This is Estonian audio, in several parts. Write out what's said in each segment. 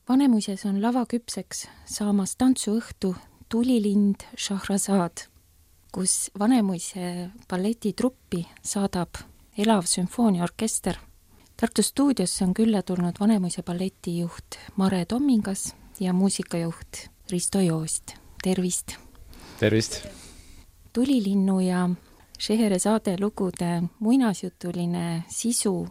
Vanemuises on lava küpseks saamas tantsuõhtu Tulilind Šahrazad, kus Vanemuise balletitruppi saadab elav sümfooniaorkester. Tartu stuudiosse on külla tulnud Vanemuise balletijuht Mare Tommingas ja muusikajuht Risto Joost. Tervist! Tervist! Tulilinnu ja Šeherezade lugude muinasjutuline sisu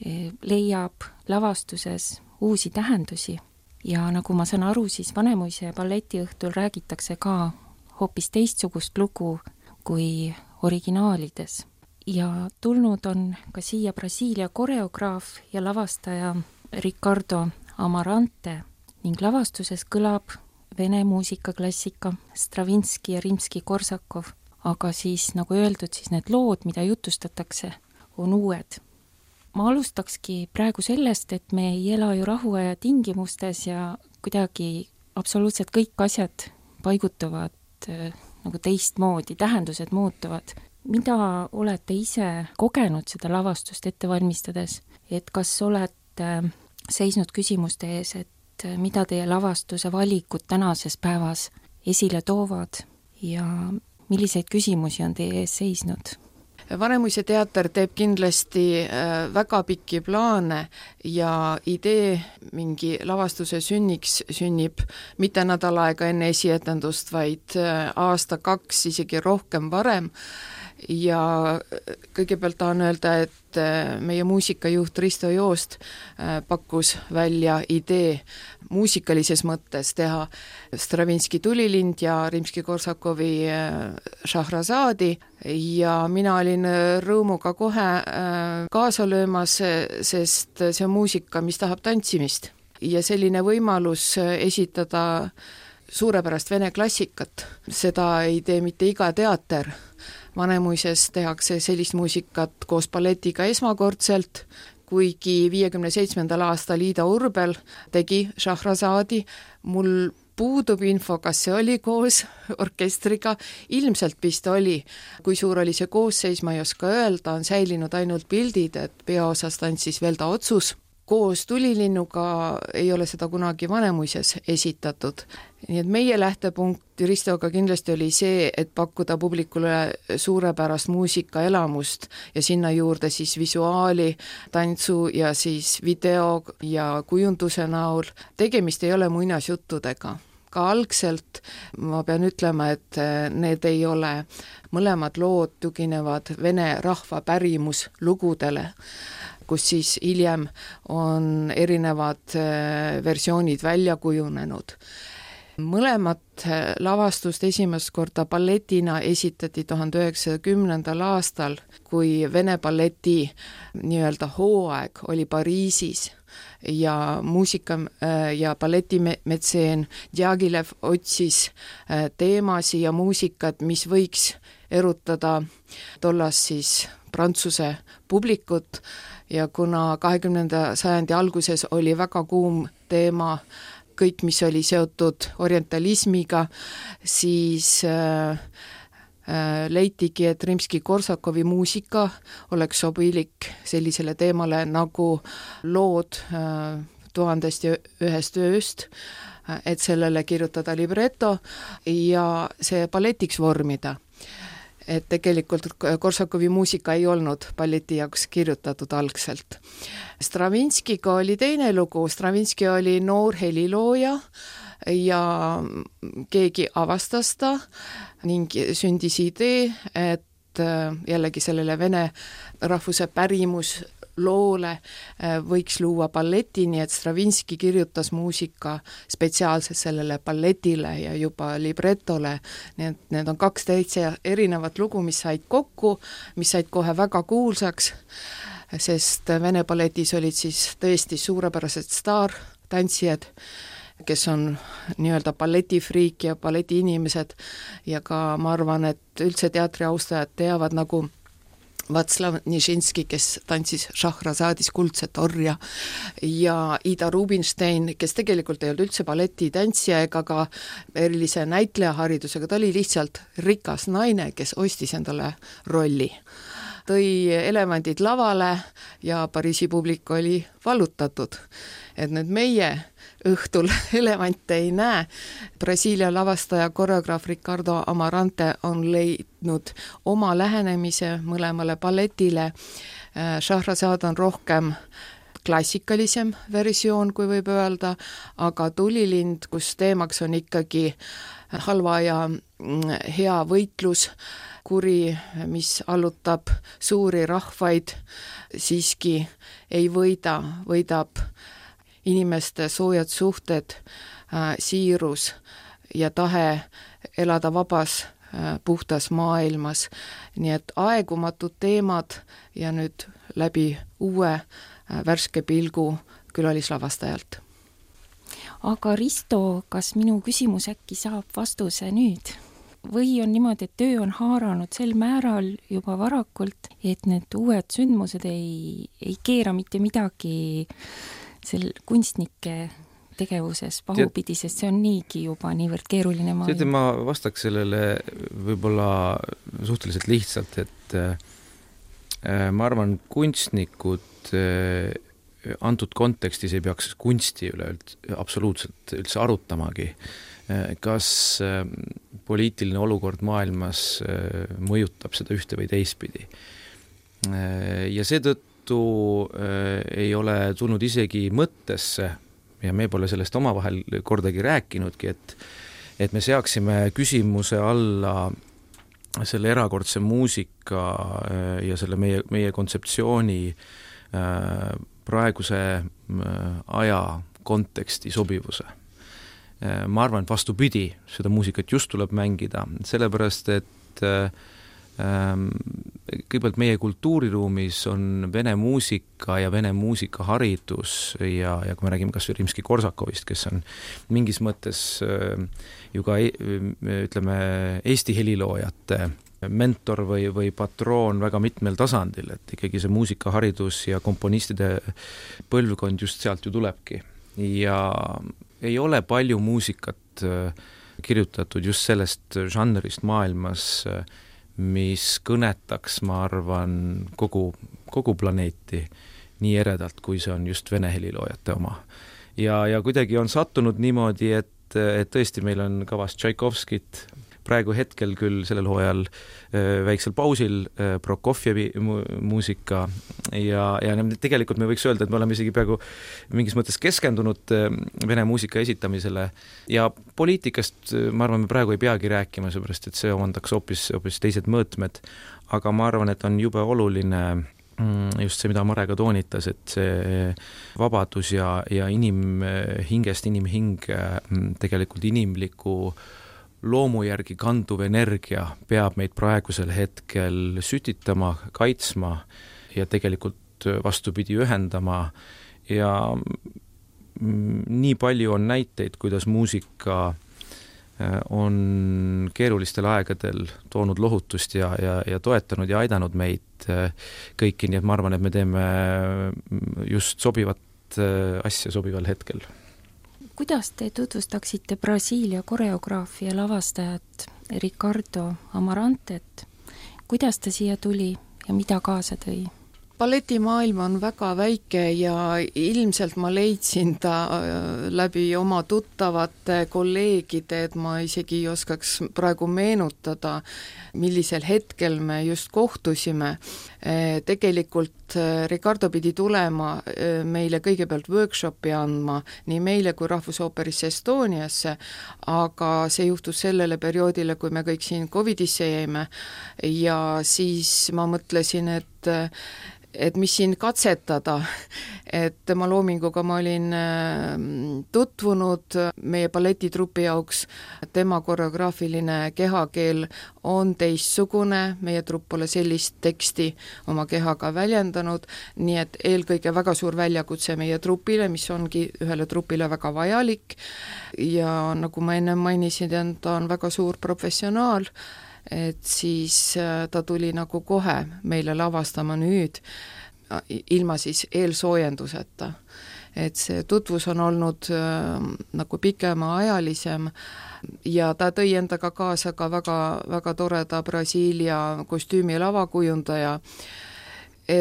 leiab lavastuses uusi tähendusi ja nagu ma saan aru, siis Vanemuise balletiõhtul räägitakse ka hoopis teistsugust lugu kui originaalides. Ja tulnud on ka siia Brasiilia koreograaf ja lavastaja Ricardo Amarante ning lavastuses kõlab vene muusikaklassika Stravinski ja Rimski-Korsakov, aga siis, nagu öeldud, siis need lood, mida jutustatakse, on uued. Ma alustakski praegu sellest, et me ei ela ju rahuaja tingimustes ja kuidagi absoluutselt kõik asjad paigutuvad nagu teistmoodi, tähendused muutuvad. Mida olete ise kogenud seda lavastust ette valmistades, et kas olete seisnud küsimuste ees, et mida teie lavastuse valikud tänases päevas esile toovad ja milliseid küsimusi on teie ees seisnud? Vanemuise teater teeb kindlasti väga pikki plaane ja idee mingi lavastuse sünniks sünnib mitte nädal aega enne esietendust, vaid aasta-kaks, isegi rohkem varem. Ja kõigepealt tahan öelda, et meie muusikajuht Risto Joost pakkus välja idee muusikalises mõttes teha Stravinski Tulilind ja Rimski-Korsakovi Šahrazadi ja mina olin rõõmuga kohe kaasa löömas, sest see on muusika, mis tahab tantsimist ja selline võimalus esitada suurepärast vene klassikat. Seda ei tee mitte iga teater. Vanemuises tehakse sellist muusikat koos balletiga esmakordselt, kuigi 57. aastal Ida Urbel tegi Šahrazadi. Mul puudub info, kas see oli koos orkestriga, ilmselt vist oli. Kui suur oli see koosseis, ma ei oska öelda, on säilinud ainult pildid, et peaosas tantsis Velda Otsus. Koos Tulilinnuga ei ole seda kunagi Vanemuises esitatud. Nii et meie lähtepunkt Ristoga kindlasti oli see, et pakkuda publikule suurepärast muusikaelamust ja sinna juurde siis visuaali, tantsu ja siis video ja kujunduse näol. Tegemist ei ole muinasjuttudega. Ka algselt ma pean ütlema, et need ei ole, mõlemad lood tuginevad vene rahva pärimuslugudele, kus siis hiljem on erinevad versioonid välja kujunenud. Mõlemat lavastust esimest korda balletina esitati 1910. aastal, kui vene balleti nii-öelda hooaeg oli Pariisis ja muusika- ja balletimetseen Djagilev otsis teemasi ja muusikat, mis võiks erutada tollas siis Prantsuse publikut ja kuna 20. sajandi alguses oli väga kuum teema kõik, mis oli seotud orientalismiga, siis leitigi, et Rimski-Korsakovi muusika oleks sobilik sellisele teemale nagu lood 1001 ööst, et sellele kirjutada libretto ja see balletiks vormida. Et tegelikult Korsakovi muusika ei olnud balleti jaoks kirjutatud algselt. Stravinskiga oli teine lugu. Stravinski oli noor helilooja ja keegi avastas ta ning sündis idee, et jällegi sellele vene rahvuse pärimus loole võiks luua balleti, nii et Stravinski kirjutas muusika spetsiaalselt sellele balletile ja juba libretole. Need on kaks täitsa erinevat lugu, mis said kokku, mis said kohe väga kuulsaks, sest vene balletis olid siis tõesti suurepärased staartantsijad, kes on nii-öelda balletifriik ja balletiinimesed ja ka ma arvan, et üldse teatri austajad teavad nagu Vatslav Nižinski, kes tantsis Šahrazadis Kuldset orja ja Ida Rubinstein, kes tegelikult ei olnud üldse balletitantsija ega ka erilise näitlejaharidusega, ta oli lihtsalt rikas naine, kes ostis endale rolli. Tõi elevandid lavale ja Pariisi publik oli vallutatud. Et nüüd meie õhtul elevante ei näe. Brasiilia lavastaja koreograaf Ricardo Amarante on leidnud oma lähenemise mõlemale balletile. Šahrazad on rohkem klassikalisem versioon, kui võib öelda, aga Tulilind, kus teemaks on ikkagi halva ja hea võitlus, kuri, mis allutab suuri rahvaid, siiski ei võidab inimeste soojad suhted, siirus ja tahe elada vabas, puhtas maailmas. Nii et aegumatud teemad ja nüüd läbi uue värske pilgu külalislavastajalt. Aga Risto, kas minu küsimus äkki saab vastuse nüüd? Või on niimoodi, et töö on haaranud sel määral juba varakult, et need uued sündmused ei keera mitte midagi sel kunstnike tegevuses pahupidi, sest see on niigi juba niivõrd keeruline maailm? Teate, ma vastaks sellele võib-olla suhteliselt lihtsalt, et ma arvan, kunstnikud antud kontekstis ei peaks kunsti üle absoluutselt üldse arutamagi. Kas poliitiline olukord maailmas mõjutab seda ühte või teistpidi. Ja seetõttu ei ole tulnud isegi mõttesse, ja me pole sellest omavahel kordagi rääkinudki, et me seaksime küsimuse alla selle erakordse muusika ja selle meie kontseptsiooni praeguse aja konteksti sobivuse. Ma arvan, et vastupidi, seda muusikat just tuleb mängida, sellepärast, et kõigepealt meie kultuuriruumis on vene muusika ja vene muusikaharidus ja kui me räägime kas või Rimski-Korsakovist, kes on mingis mõttes ju ka ütleme Eesti heliloojate mentor või patroon väga mitmel tasandil, et ikkagi see muusikaharidus ja komponistide põlvkond just sealt ju tulebki. Ja ei ole palju muusikat kirjutatud just sellest žanrist maailmas, mis kõnetaks, ma arvan, kogu planeeti nii eredalt, kui see on just vene heliloojate oma. Ja kuidagi on sattunud niimoodi, et tõesti meil on kavas Tšaikovskit, praegu hetkel küll sellel hooajal väiksel pausil Prokofjevi muusika ja tegelikult me võiks öelda, et me oleme isegi praegu mingis mõttes keskendunud vene muusika esitamisele ja poliitikast ma arvan, me praegu ei peagi rääkima, seepärast et see omandaks hoopis teised mõõtmed, aga ma arvan, et on jube oluline just see, mida Mare ka toonitas, et see vabadus ja inimhingest inimhing tegelikult inimliku loomu järgi kanduv energia peab meid praegusel hetkel sütitama, kaitsma ja tegelikult vastupidi ühendama ja nii palju on näiteid, kuidas muusika on keerulistel aegadel toonud lohutust ja toetanud ja aidanud meid kõiki, nii et ma arvan, et me teeme just sobivat asja sobival hetkel. Kuidas te tutvustaksite Brasiilia koreograafi ja lavastajat Ricardo Amarantet? Kuidas ta siia tuli ja mida kaasa tõi? Balletimaailm on väga väike ja ilmselt ma leidsin ta läbi oma tuttavate kolleegide, et ma isegi ei oskaks praegu meenutada, millisel hetkel me just kohtusime. Tegelikult Ricardo pidi tulema meile kõigepealt workshopi andma nii meile kui Rahvusooperisse Estoniasse, aga see juhtus sellele perioodile, kui me kõik siin Covidisse jäime ja siis ma mõtlesin, et mis siin katsetada, et tema loominguga ma olin tutvunud meie balletitrupi jaoks, tema koreograafiline kehakeel on teistsugune, meie trupp pole sellist teksti oma kehaga väljendanud, nii et eelkõige väga suur väljakutse meie trupile, mis ongi ühele trupile väga vajalik ja nagu ma enne mainisin, ta on väga suur professionaal, et siis ta tuli nagu kohe meile lavastama nüüd ilma siis eelsoojenduseta. Et see tutvus on olnud nagu pikemaajalisem ja ta tõi endaga kaasa ka väga, väga toreda Brasiilia kostüümi lavakujundaja, et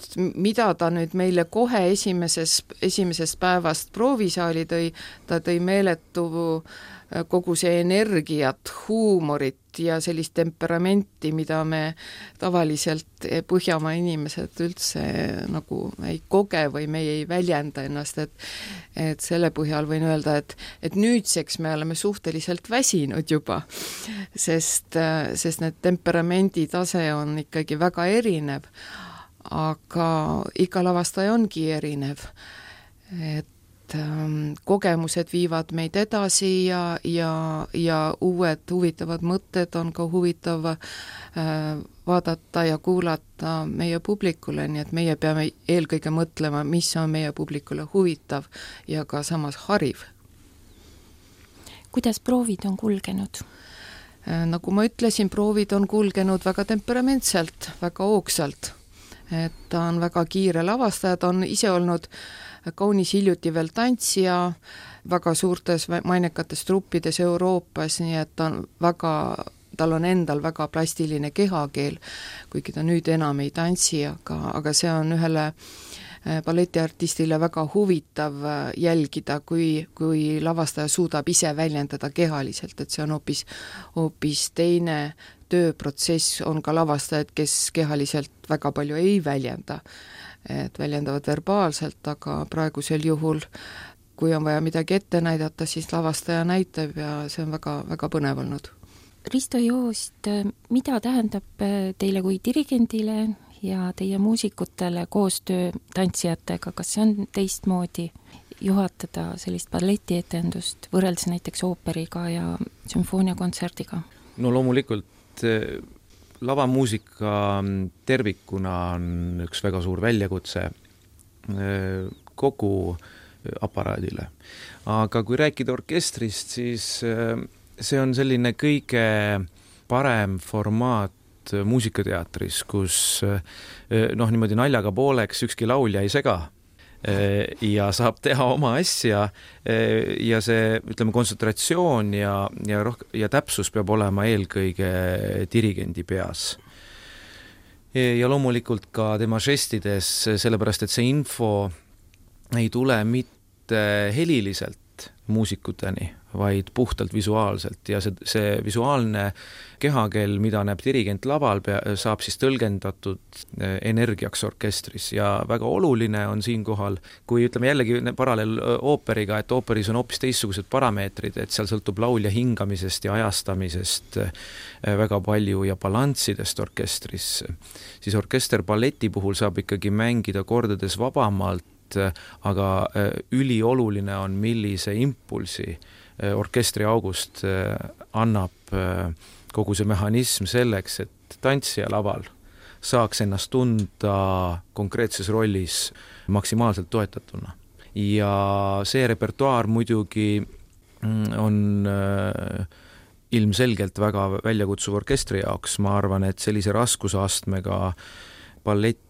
mida ta nüüd meile kohe esimesest päevast proovisaali tõi, ta tõi meeletu kogu see energiat, huumorit ja sellist temperamenti, mida me tavaliselt Põhjamaa inimesed üldse nagu ei koge või me ei väljenda ennast, et selle põhjal võin öelda, et nüüdseks me oleme suhteliselt väsinud juba, sest need temperamendi tase on ikkagi väga erinev, aga iga lavastaja ongi erinev, et kogemused viivad meid edasi ja uued huvitavad mõtted on ka huvitav vaadata ja kuulata meie publikule, nii et meie peame eelkõige mõtlema, mis on meie publikule huvitav ja ka samas hariv. Kuidas proovid on kulgenud? Nagu ma ütlesin, proovid on kulgenud väga temperamentselt, väga hoogsalt. Et ta on väga kiire lavastaja, ta on ise olnud kaunis hiljuti veel tantsija väga suurtes mainekates truppides Euroopas, nii et tal on endal väga plastiline kehakeel, kuigi ta nüüd enam ei tantsi, aga see on ühele balletiartistile väga huvitav jälgida, kui lavastaja suudab ise väljendada kehaliselt, et see on hoopis teine tööprotsess, on ka lavastajad, kes kehaliselt väga palju ei väljenda, et väljendavad verbaalselt, aga praegusel juhul, kui on vaja midagi ette näidata, siis lavastaja näitab ja see on väga, väga põnev olnud. Risto Joost, mida tähendab teile kui dirigendile ja teie muusikutele koostöö tantsijatega, kas see on teistmoodi juhatada sellist balletietendust võrreldes näiteks ooperiga ja sümfooniakontserdiga? No loomulikult lavamuusika tervikuna on üks väga suur väljakutse kogu aparaadile. Aga kui rääkida orkestrist, siis see on selline kõige parem formaat muusikateatris, kus niimoodi naljaga pooleks ükski laulja ei sega ja saab teha oma asja ja see, ütleme, kontsentratsioon ja täpsus peab olema eelkõige dirigendi peas. Ja loomulikult ka tema žestides, sellepärast et see info ei tule mitte heliliselt muusikuteni, vaid puhtalt visuaalselt ja see visuaalne kehakeel, mida näeb dirigent laval, saab siis tõlgendatud energiaks orkestris ja väga oluline on siinkohal, kui ütleme jällegi paralleel ooperiga, et ooperis on hoopis teistsugused parameetrid, et seal sõltub laulja hingamisest ja ajastamisest väga palju ja balanssidest orkestris, siis orkester balleti puhul saab ikkagi mängida kordades vabamalt, aga ülioluline on, millise impulsi orkestri august annab kogu see mehhanism selleks, et tantsija laval saaks ennast tunda konkreetses rollis maksimaalselt toetatuna. Ja see repertuaar muidugi on ilmselgelt väga väljakutsuv orkestri jaoks, ma arvan, et sellise raskusastmega balletti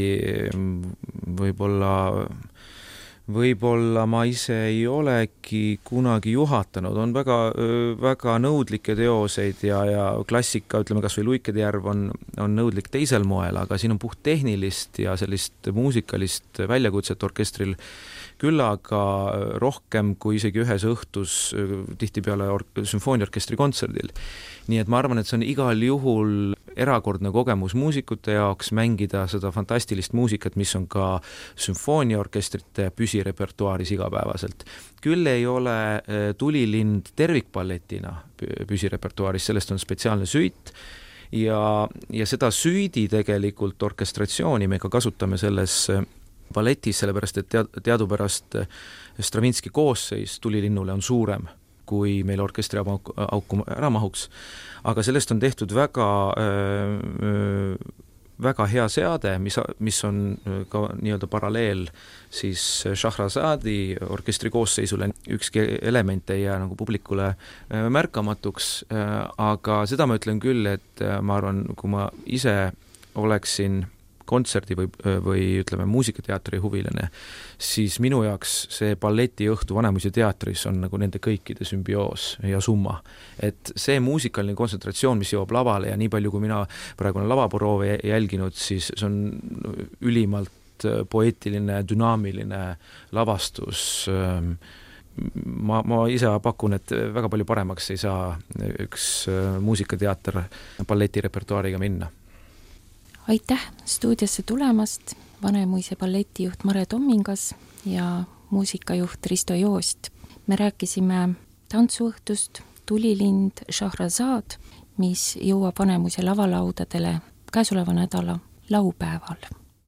võib-olla ma ise ei olegi kunagi juhatanud, on väga, väga nõudlikke teoseid ja klassika, ütleme kas või Luikede järv on nõudlik teisel moel, aga siin on puht tehnilist ja sellist muusikalist väljakutset orkestril küll, aga rohkem kui isegi ühes õhtus tihtipeale sümfooniaorkestri kontserdil. Nii et ma arvan, et see on igal juhul erakordne kogemus muusikute jaoks mängida seda fantastilist muusikat, mis on ka sümfooniaorkestrite püsirepertuaaris igapäevaselt. Küll ei ole Tulilind tervikballetina püsirepertuaaris, sellest on spetsiaalne süit ja seda süüdi tegelikult orkestratsiooni me ka kasutame selles balletis, sellepärast et teadupärast Stravinski koosseis Tulilinnule on suurem, kui meil orkestri auku ära mahuks, aga sellest on tehtud väga hea seade, mis on ka nii-öelda paralleel siis Šahrazadi orkestri koosseisule. Ükski element ei jää nagu publikule märkamatuks, aga seda ma ütlen küll, et ma arvan, kui ma ise oleksin kontserdi või ütleme, muusikateatri huviline, siis minu jaoks see balletiõhtu Vanemuise teatris on nagu nende kõikide sümbioos ja summa. Et see muusikaline kontsentratsioon, mis jõuab lavale ja nii palju, kui mina praegu olen lavaproove jälginud, siis see on ülimalt poeetiline, dünaamiline lavastus. Ma ise pakun, et väga palju paremaks ei saa üks muusikateater balletirepertuaariga minna. Aitäh stuudiosse tulemast, Vanemuise balletijuht Mare Tommingas ja muusikajuht Risto Joost. Me rääkisime tantsuõhtust Tulilind Šahrazad, mis jõuab Vanemuise lavalaudadele käesoleva nädala laupäeval.